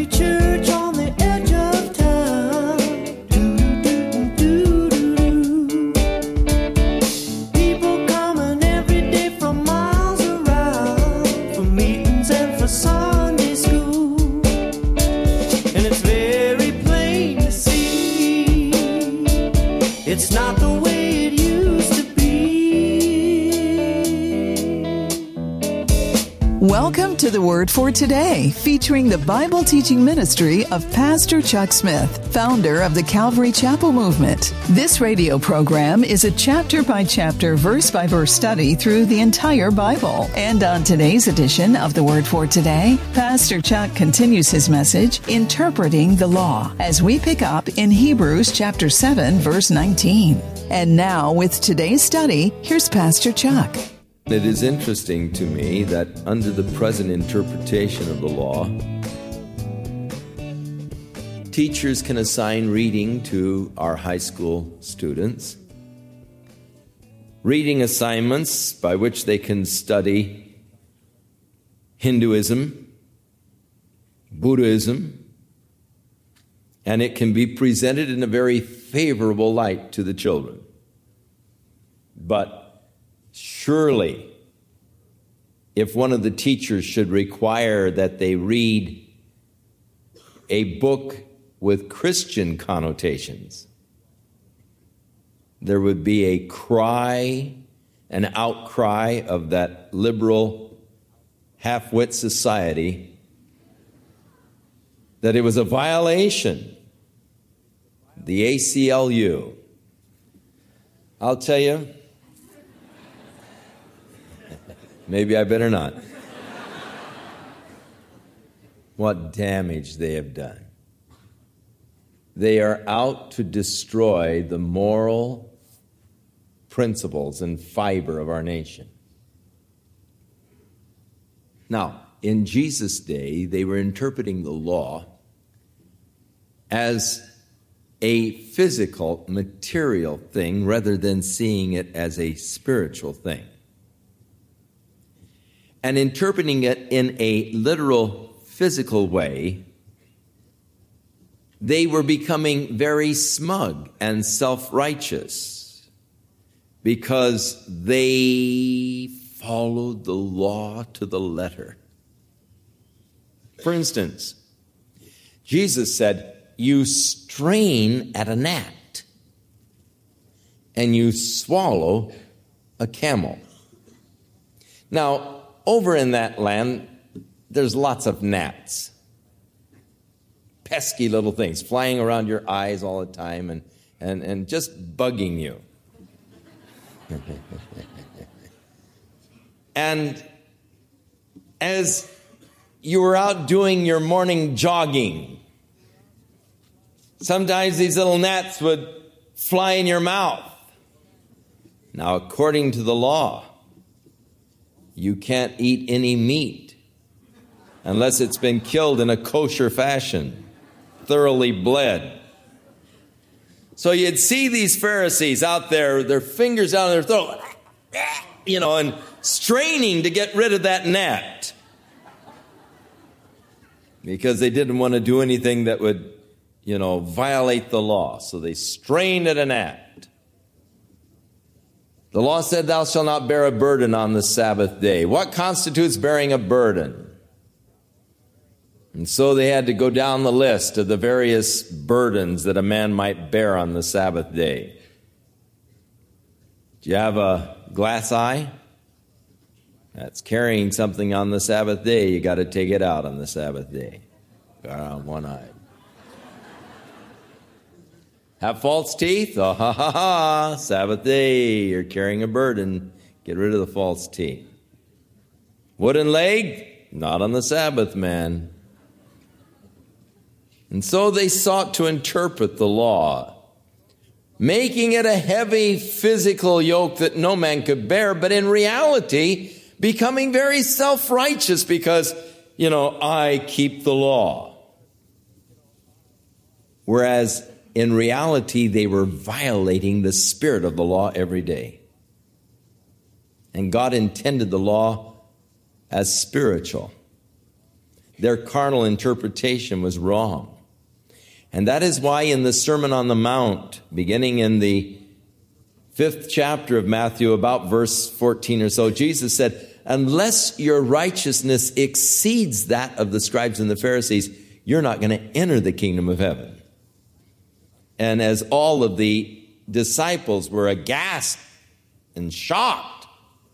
Country church on the edge of town. Do-do-do-do-do-do. People coming every day from miles around for meetings and for Sunday school. And it's very plain to see it's not the way it used to be. Welcome to the Word for Today, featuring the Bible teaching ministry of Pastor Chuck Smith, founder of the Calvary Chapel Movement. This radio program is a chapter-by-chapter, verse-by-verse study through the entire Bible. And on today's edition of the Word for Today, Pastor Chuck continues his message, Interpreting the Law, as we pick up in Hebrews chapter 7, verse 19. And now, with today's study, here's Pastor Chuck. It is interesting to me that under the present interpretation of the law, teachers can assign reading to our high school students, reading assignments by which they can study Hinduism, Buddhism, and it can be presented in a very favorable light to the children. But surely, if one of the teachers should require that they read a book with Christian connotations, there would be a cry, an outcry of that liberal, half-wit society that it was a violation. The ACLU. I'll tell you, maybe I better not. What damage they have done. They are out to destroy the moral principles and fiber of our nation. Now, in Jesus' day, they were interpreting the law as a physical, material thing rather than seeing it as a spiritual thing. And interpreting it in a literal, physical way, they were becoming very smug and self-righteous because they followed the law to the letter. For instance, Jesus said, "You strain at a gnat, and you swallow a camel." Now, over in that land, there's lots of gnats. Pesky little things flying around your eyes all the time and just bugging you. And as you were out doing your morning jogging, sometimes these little gnats would fly in your mouth. Now, according to the law, you can't eat any meat unless it's been killed in a kosher fashion, thoroughly bled. So you'd see these Pharisees out there, their fingers down their throat, and straining to get rid of that gnat because they didn't want to do anything that would, violate the law. So they strained at a gnat. The law said, "Thou shalt not bear a burden on the Sabbath day." What constitutes bearing a burden? And so they had to go down the list of the various burdens that a man might bear on the Sabbath day. Do you have a glass eye? That's carrying something on the Sabbath day. You got to take it out on the Sabbath day. Got on one eye. Have false teeth? Oh, ha, ha, ha. Sabbath day, you're carrying a burden. Get rid of the false teeth. Wooden leg? Not on the Sabbath, man. And so they sought to interpret the law, making it a heavy physical yoke that no man could bear, but in reality, becoming very self-righteous because, I keep the law. Whereas in reality, they were violating the spirit of the law every day. And God intended the law as spiritual. Their carnal interpretation was wrong. And that is why in the Sermon on the Mount, beginning in the 5th chapter of Matthew, about verse 14 or so, Jesus said, unless your righteousness exceeds that of the scribes and the Pharisees, you're not going to enter the kingdom of heaven. And as all of the disciples were aghast and shocked,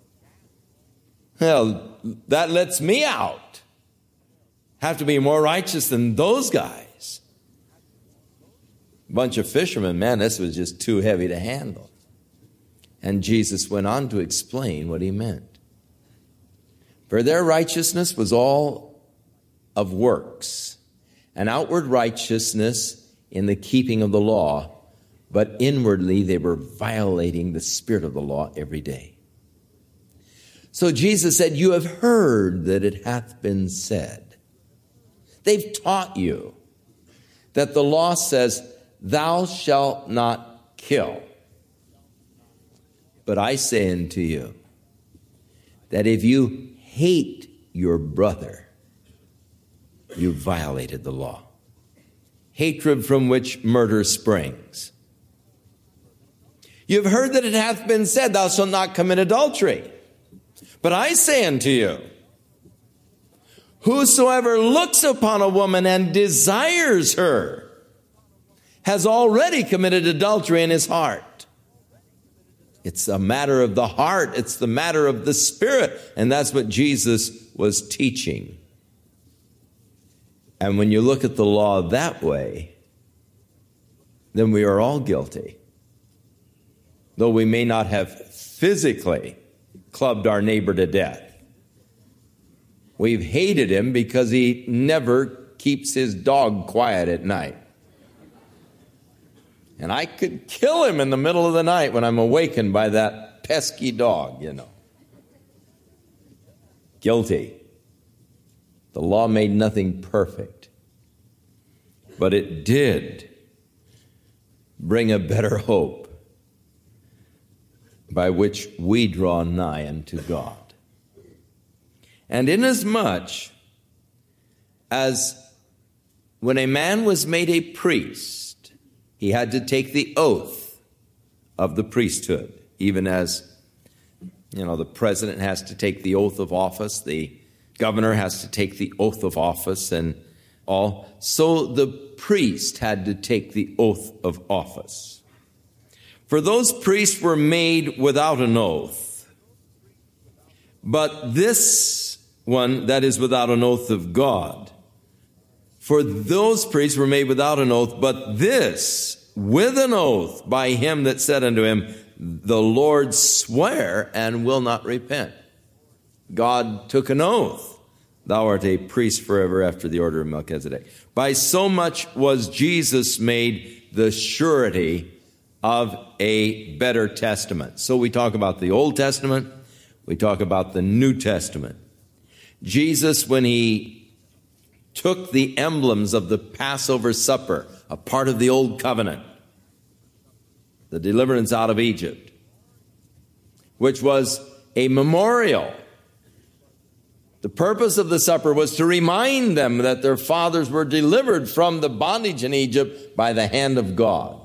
well, that lets me out. Have to be more righteous than those guys. Bunch of fishermen, man, this was just too heavy to handle. And Jesus went on to explain what he meant. For their righteousness was all of works, an outward righteousness in the keeping of the law, but inwardly they were violating the spirit of the law every day. So Jesus said, you have heard that it hath been said. They've taught you that the law says, thou shalt not kill. But I say unto you, that if you hate your brother, you violated the law. Hatred from which murder springs. You've heard that it hath been said, thou shalt not commit adultery. But I say unto you, whosoever looks upon a woman and desires her has already committed adultery in his heart. It's a matter of the heart. It's the matter of the spirit. And that's what Jesus was teaching. And when you look at the law that way, then we are all guilty. Though we may not have physically clubbed our neighbor to death. We've hated him because he never keeps his dog quiet at night. And I could kill him in the middle of the night when I'm awakened by that pesky dog, you know. Guilty. The law made nothing perfect. But it did bring a better hope by which we draw nigh unto God. And inasmuch as when a man was made a priest, he had to take the oath of the priesthood, even as, you know, the president has to take the oath of office, the governor has to take the oath of office and all. So the priest had to take the oath of office. For those priests were made without an oath. But this one that is without an oath of God, for those priests were made without an oath, but this with an oath by him that said unto him, the Lord swear and will not repent. God took an oath. Thou art a priest forever after the order of Melchizedek. By so much was Jesus made the surety of a better testament. So we talk about the Old Testament, we talk about the New Testament. Jesus, when he took the emblems of the Passover supper, a part of the Old Covenant, the deliverance out of Egypt, which was a memorial. The purpose of the supper was to remind them that their fathers were delivered from the bondage in Egypt by the hand of God.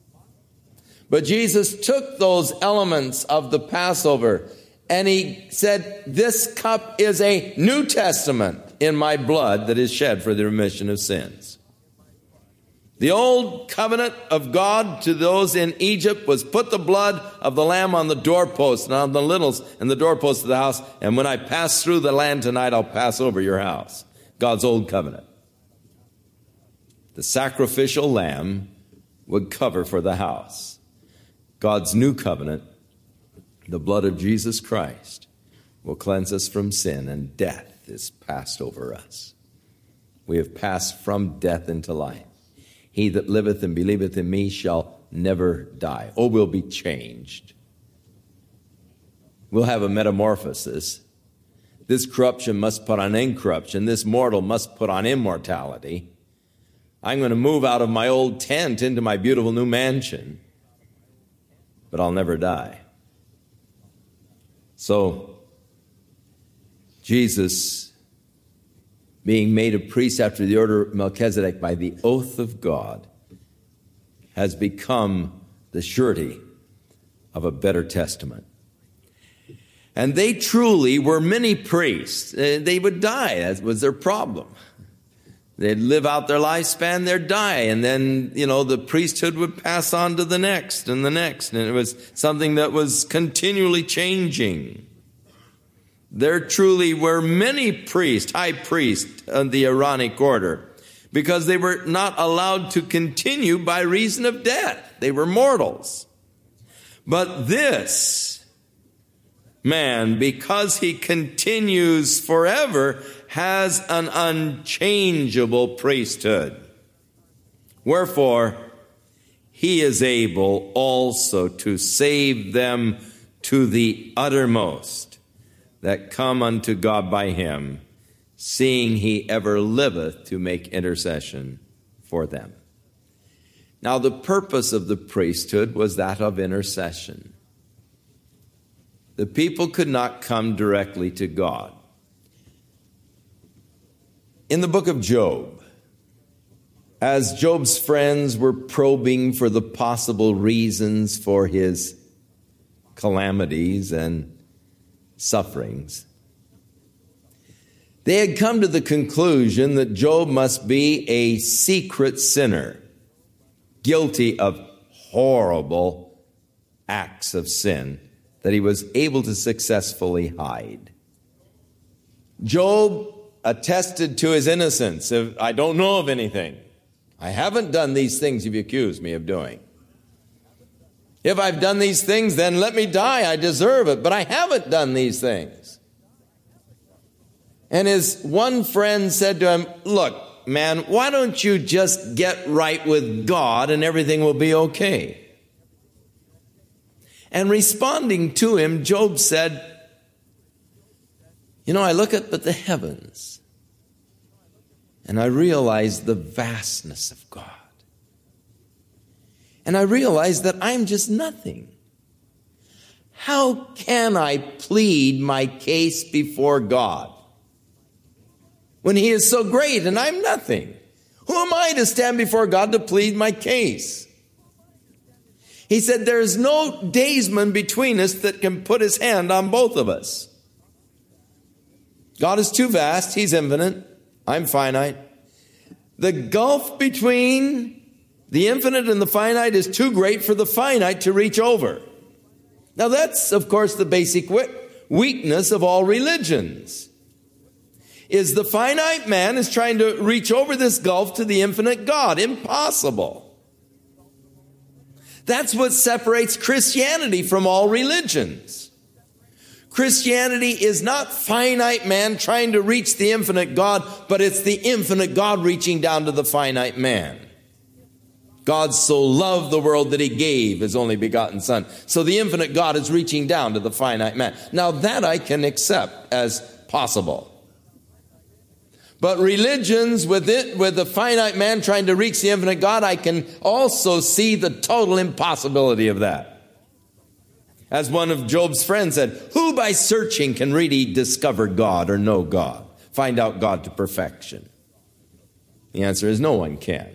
But Jesus took those elements of the Passover and he said, this cup is a New Testament in my blood that is shed for the remission of sins. The old covenant of God to those in Egypt was put the blood of the lamb on the doorpost and on the lintels and the doorpost of the house. And when I pass through the land tonight, I'll pass over your house. God's old covenant. The sacrificial lamb would cover for the house. God's new covenant, the blood of Jesus Christ, will cleanse us from sin, and death is passed over us. We have passed from death into life. He that liveth and believeth in me shall never die. Oh, we'll be changed. We'll have a metamorphosis. This corruption must put on incorruption. This mortal must put on immortality. I'm going to move out of my old tent into my beautiful new mansion, but I'll never die. So, Jesus being made a priest after the order of Melchizedek by the oath of God, has become the surety of a better testament. And they truly were many priests. They would die. That was their problem. They'd live out their lifespan, they'd die. And then, the priesthood would pass on to the next and the next. And it was something that was continually changing. There truly were many priests, high priests of the Aaronic order, because they were not allowed to continue by reason of death. They were mortals. But this man, because he continues forever, has an unchangeable priesthood. Wherefore, he is able also to save them to the uttermost that come unto God by him, seeing he ever liveth to make intercession for them. Now, the purpose of the priesthood was that of intercession. The people could not come directly to God. In the book of Job, as Job's friends were probing for the possible reasons for his calamities and sufferings, they had come to the conclusion that Job must be a secret sinner, guilty of horrible acts of sin that he was able to successfully hide. Job attested to his innocence. I don't know of anything. I haven't done these things you've accused me of doing. If I've done these things, then let me die. I deserve it. But I haven't done these things. And his one friend said to him, look, man, why don't you just get right with God and everything will be okay? And responding to him, Job said, I look up at the heavens and I realize the vastness of God. And I realize that I'm just nothing. How can I plead my case before God when he is so great and I'm nothing? Who am I to stand before God to plead my case? He said, there is no daysman between us that can put his hand on both of us. God is too vast. He's infinite. I'm finite. The gulf between the infinite and the finite is too great for the finite to reach over. Now that's, of course, the basic weakness of all religions. Is the finite man is trying to reach over this gulf to the infinite God. Impossible. That's what separates Christianity from all religions. Christianity is not finite man trying to reach the infinite God, but it's the infinite God reaching down to the finite man. God so loved the world that he gave his only begotten Son. So the infinite God is reaching down to the finite man. Now that I can accept as possible. But religions with the finite man trying to reach the infinite God, I can also see the total impossibility of that. As one of Job's friends said, who by searching can really discover God or know God, find out God to perfection? The answer is no one can.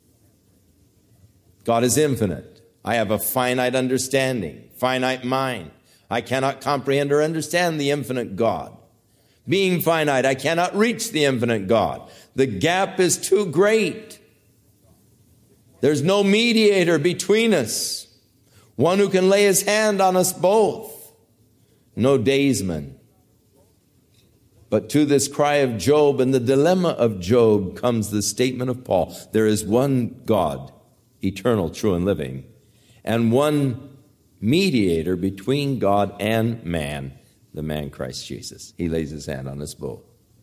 God is infinite. I have a finite understanding, finite mind. I cannot comprehend or understand the infinite God. Being finite, I cannot reach the infinite God. The gap is too great. There's no mediator between us. One who can lay his hand on us both. No daysman. But to this cry of Job and the dilemma of Job comes the statement of Paul. There is one God, eternal, true, and living, and one mediator between God and man, the man Christ Jesus. He lays his hand on us both.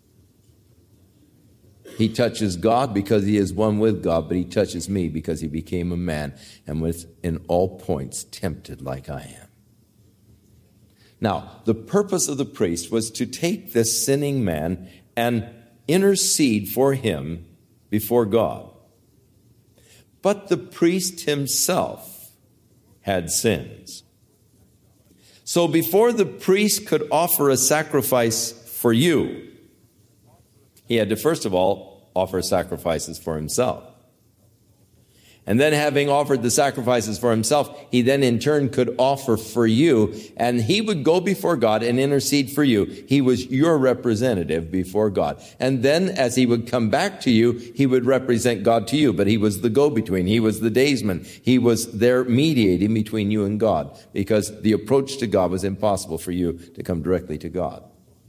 He touches God because he is one with God, but he touches me because he became a man and was in all points tempted like I am. Now, the purpose of the priest was to take this sinning man and intercede for him before God. But the priest himself had sins. So before the priest could offer a sacrifice for you, He had to, first of all, offer sacrifices for himself. And then having offered the sacrifices for himself, he then in turn could offer for you, and he would go before God and intercede for you. He was your representative before God. And then as he would come back to you, he would represent God to you, but he was the go-between. He was the daysman. He was there mediating between you and God, because the approach to God was impossible for you to come directly to God.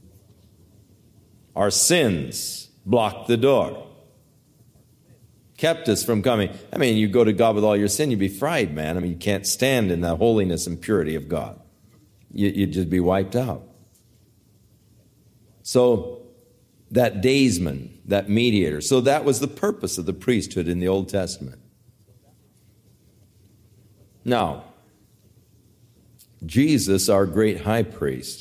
Our sins blocked the door. Kept us from coming. I mean, you go to God with all your sin, you'd be fried, man. I mean, you can't stand in the holiness and purity of God. You'd just be wiped out. So, that daysman, that mediator. So that was the purpose of the priesthood in the Old Testament. Now, Jesus, our great high priest,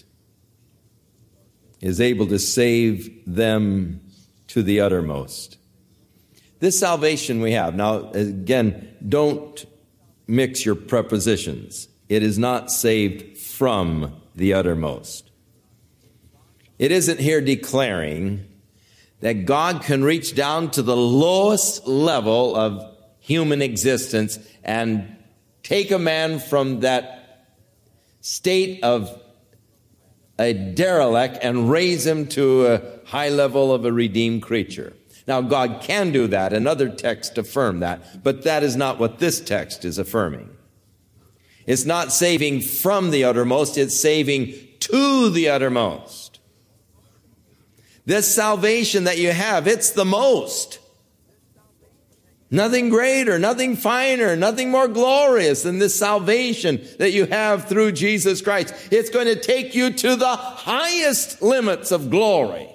is able to save them to the uttermost. This salvation we have. Now, again, don't mix your prepositions. It is not saved from the uttermost. It isn't here declaring that God can reach down to the lowest level of human existence and take a man from that state of a derelict and raise him to a high level of a redeemed creature. Now, God can do that, and other texts affirm that, but that is not what this text is affirming. It's not saving from the uttermost, it's saving to the uttermost. This salvation that you have, it's the most. Nothing greater, nothing finer, nothing more glorious than this salvation that you have through Jesus Christ. It's going to take you to the highest limits of glory.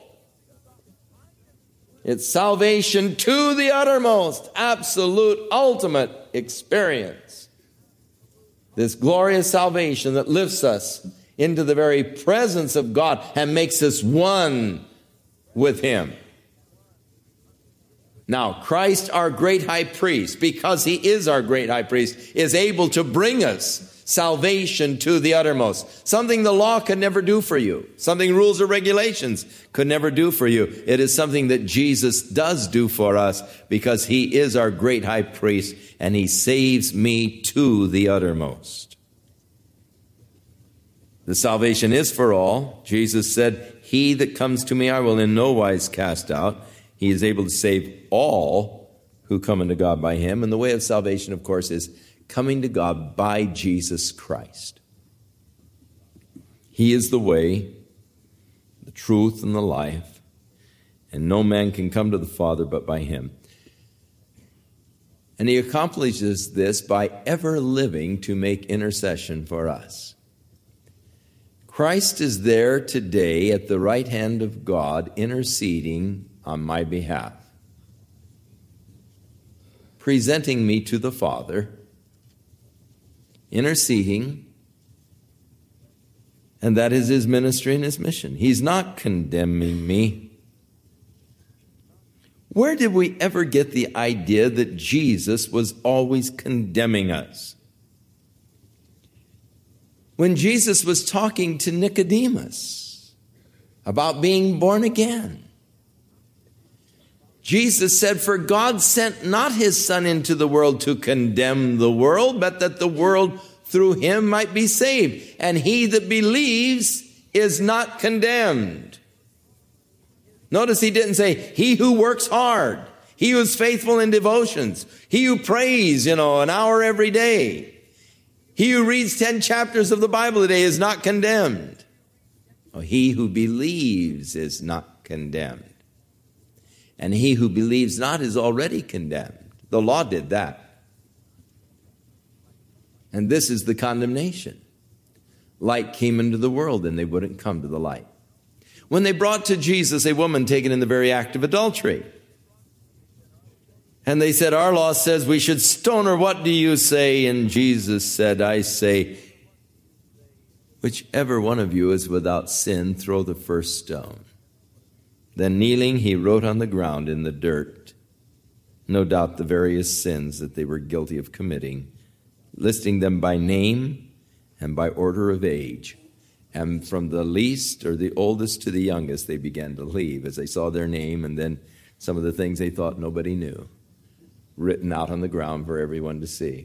It's salvation to the uttermost, absolute, ultimate experience. This glorious salvation that lifts us into the very presence of God and makes us one with Him. Now, Christ, our great high priest, because He is our great high priest, is able to bring us salvation to the uttermost. Something the law could never do for you. Something rules or regulations could never do for you. It is something that Jesus does do for us because He is our great high priest and He saves me to the uttermost. The salvation is for all. Jesus said, "He that comes to me I will in no wise cast out." He is able to save all who come unto God by Him. And the way of salvation, of course, is coming to God by Jesus Christ. He is the way, the truth, and the life, and no man can come to the Father but by Him. And He accomplishes this by ever living to make intercession for us. Christ is there today at the right hand of God, interceding on my behalf, presenting me to the Father, interceding, and that is His ministry and His mission. He's not condemning me. Where did we ever get the idea that Jesus was always condemning us? When Jesus was talking to Nicodemus about being born again, Jesus said, "For God sent not His Son into the world to condemn the world, but that the world through Him might be saved. And he that believes is not condemned." Notice He didn't say, "He who works hard, he who is faithful in devotions, he who prays, an hour every day, he who reads 10 chapters of the Bible a day is not condemned." Oh, he who believes is not condemned. And he who believes not is already condemned. The law did that. And this is the condemnation. Light came into the world and they wouldn't come to the light. When they brought to Jesus a woman taken in the very act of adultery, and they said, "Our law says we should stone her. What do you say?" And Jesus said, "I say, whichever one of you is without sin, throw the first stone." Then kneeling, He wrote on the ground in the dirt, no doubt the various sins that they were guilty of committing, listing them by name and by order of age. And from the least or the oldest to the youngest, they began to leave as they saw their name and then some of the things they thought nobody knew written out on the ground for everyone to see.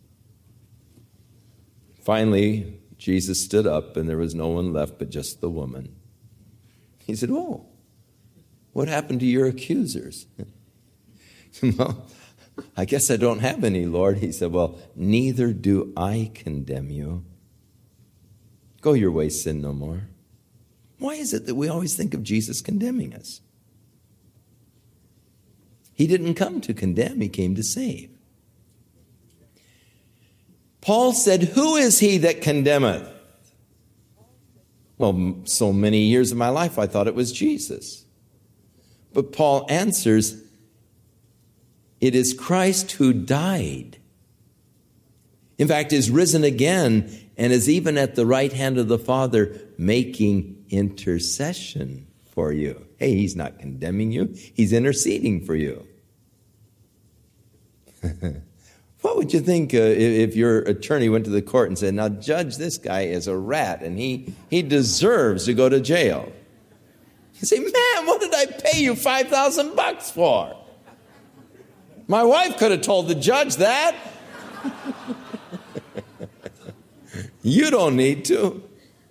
Finally, Jesus stood up and there was no one left but just the woman. He said, "Oh, what happened to your accusers?" "Well, I guess I don't have any, Lord." He said, "Well, neither do I condemn you. Go your way, sin no more." Why is it that we always think of Jesus condemning us? He didn't come to condemn, he came to save. Paul said, "Who is he that condemneth?" Well, so many years of my life I thought it was Jesus. But Paul answers, it is Christ who died. In fact, is risen again and is even at the right hand of the Father making intercession for you. Hey, he's not condemning you. He's interceding for you. What would you think if your attorney went to the court and said, "Now, Judge, this guy is a rat and he deserves to go to jail"? You say, "Man, what did I pay you $5,000 for?" My wife could have told the judge that. You don't need to.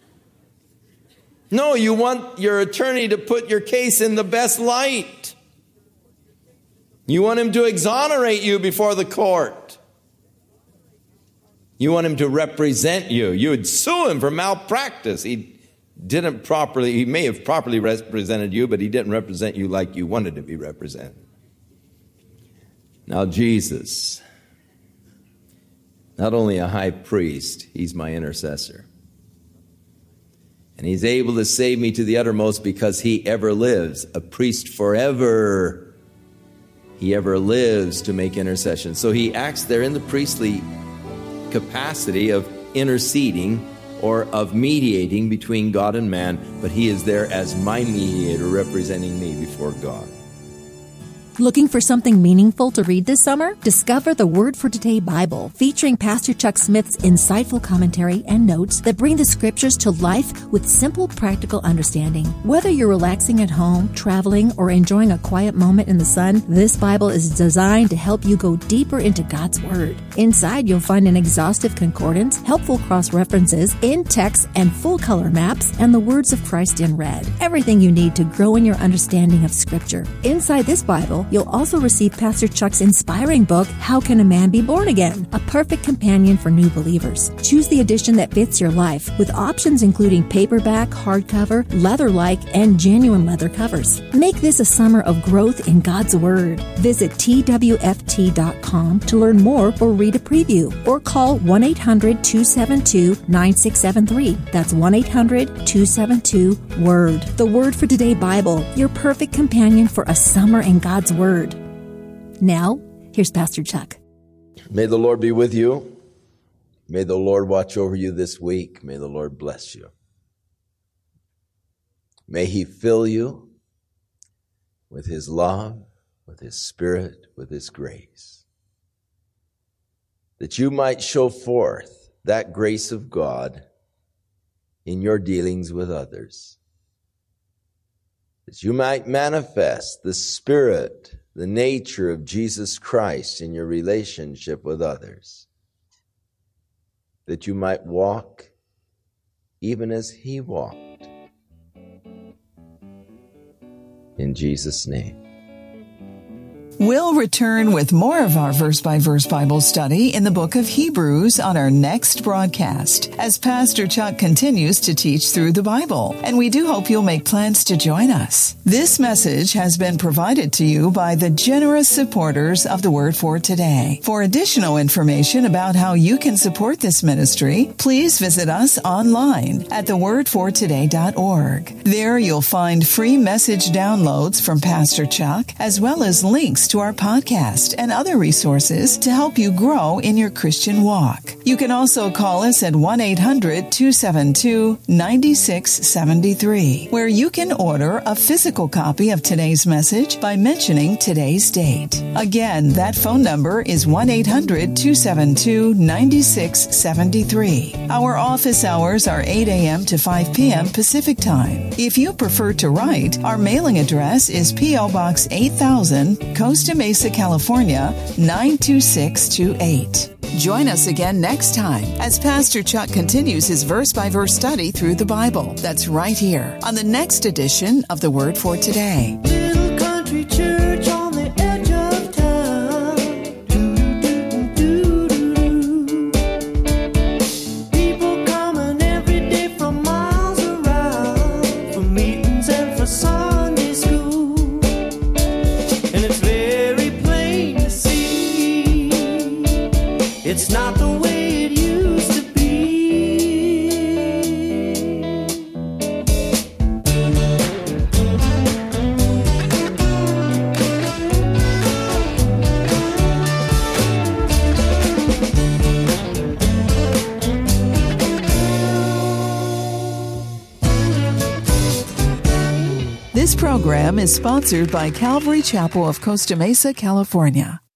No, you want your attorney to put your case in the best light. You want him to exonerate you before the court. You want him to represent you. You would sue him for malpractice. He may have properly represented you, but he didn't represent you like you wanted to be represented. Now Jesus, not only a high priest, he's my intercessor. And he's able to save me to the uttermost because he ever lives, a priest forever. He ever lives to make intercession. So he acts there in the priestly capacity of interceding or of mediating between God and man, but he is there as my mediator representing me before God. Looking for something meaningful to read this summer? Discover the Word for Today Bible, featuring Pastor Chuck Smith's insightful commentary and notes that bring the scriptures to life with simple, practical understanding. Whether you're relaxing at home, traveling, or enjoying a quiet moment in the sun, this Bible is designed to help you go deeper into God's Word. Inside, you'll find an exhaustive concordance, helpful cross-references, in-text and full-color maps, and the words of Christ in red. Everything you need to grow in your understanding of Scripture. Inside this Bible, you'll also receive Pastor Chuck's inspiring book, How Can a Man Be Born Again? A perfect companion for new believers. Choose the edition that fits your life, with options including paperback, hardcover, leather-like, and genuine leather covers. Make this a summer of growth in God's Word. Visit twft.com to learn more or read a preview, or call 1-800-272-9673. That's 1-800-272-WORD. The Word for Today Bible, your perfect companion for a summer in God's Word. Now, here's Pastor Chuck. May the Lord be with you. May the Lord watch over you this week. May the Lord bless you. May he fill you with his love, with his Spirit, with his grace, that you might show forth that grace of God in your dealings with others, that you might manifest the Spirit, the nature of Jesus Christ in your relationship with others, that you might walk even as he walked. In Jesus' name. We'll return with more of our verse-by-verse Bible study in the book of Hebrews on our next broadcast as Pastor Chuck continues to teach through the Bible, and we do hope you'll make plans to join us. This message has been provided to you by the generous supporters of the Word for Today. For additional information about how you can support this ministry, please visit us online at thewordfortoday.org. There you'll find free message downloads from Pastor Chuck, as well as links links to our podcast and other resources to help you grow in your Christian walk. You can also call us at 1-800-272-9673, where you can order a physical copy of today's message by mentioning today's date. Again, that phone number is 1-800-272-9673. Our office hours are 8 a.m. to 5 p.m. Pacific Time. If you prefer to write, our mailing address is P.O. Box 8000, Costa Mesa, California, 92628. Join us again next time as Pastor Chuck continues his verse-by-verse study through the Bible. That's right here on the next edition of The Word for Today. Little country church on the edge of town. Do-do-do-do-do-do. People coming every day from miles around for meetings and for Sunday school. And it's very plain to see it's not the way it used to be. This program is sponsored by Calvary Chapel of Costa Mesa, California.